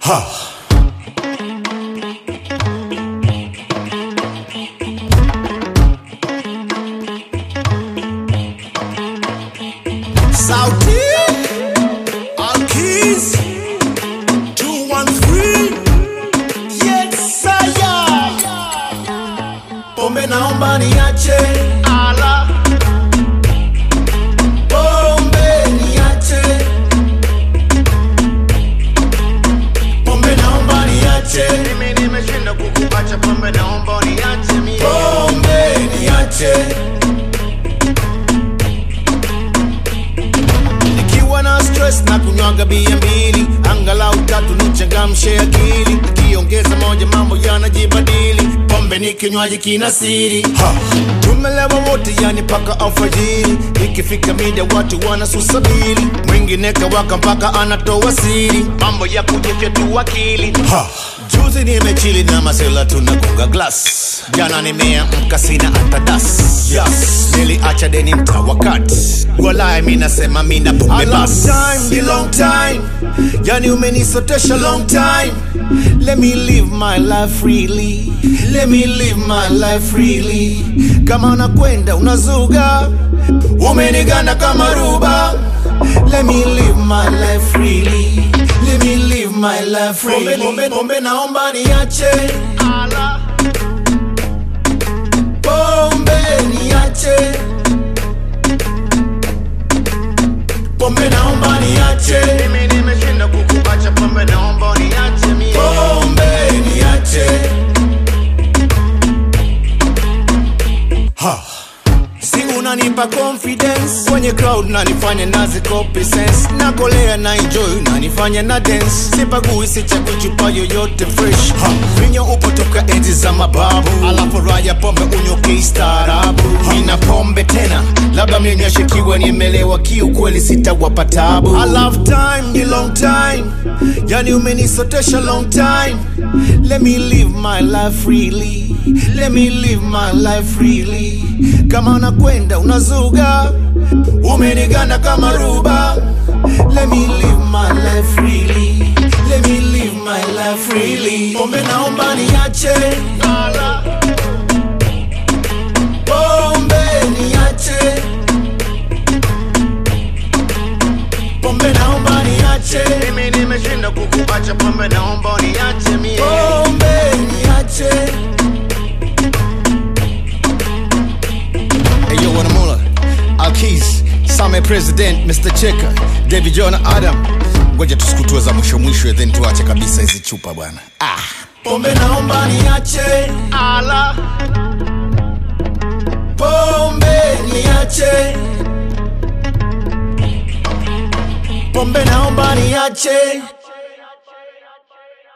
Ha. Sauti Alkeys 213. Yes saya. Pombe naomba niache. Ala. Pombe niache. Pombe naomba niache. Mimi nimeshinda kukuacha, pombe naomba niache mimi. Pombe niache. Stress na kunywaga bia mbili, angalau tatu nichangamshe akili. Kiongeza moja mambo yanajibadili, pombe ni kinywaji kina siri. Tumelewa wote yani paka alfajiri, ikifika mida watu wanasusabili. Mwingine kawaka mpaka anatoa siri, mambo ya kujifya tu akili. Juzi nimechili na masela tunagonga glass, jana nimeamka sina hata das. Yes, niliacha deni mtawakati, walai mina sema mina pombe bas. Long time, yani umenisotesha long time. Let me live my life freely, let me live my life freely. Kama unakwenda unazuga, umeniganda kama ruba. Let me live my life freely, let me live my life freely. Pombe naomba niache. Ala. Pombe niache. Pombe naomba niache. Mimi nimeshinda kukuacha, pombe naomba niache mimi. Pombe niache. Si unanipa confidence kwenye crowd, nanifanya nazi copy sense. Nakolea na enjoy, nanifanya na dance. Sipagui sichagui chupa yoyote fresh. Vinyo upo toka enzi za mababu, alafu raya pombe unyoke istaarabu. Nina pombe tena, labda mninyoshe kiwa nimelewa, kiukweli sitawapa tabu. I love time, ni long time, yani umenisotesha long time. Let me live my life freely, let me live my life freely. Kama unakwenda unazuga, umeniganda kama ruba. Let me live my life freely, let me live my life freely. Pombe naomba niache. Ala. Pombe niache. Pombe naomba niache. Mimi nimeshinda kukuacha, pombe naomba niache mimi. Pombe niache. Hey yo, Wanamula, Alkeys, Same President, Mr. Cheka, David John Adam. Ngoja tusikutue za mwisho then tuache kabisa hizi chupa bwana. Pombe naomba niache. Ala. Pombe niache. Pombe naomba niache.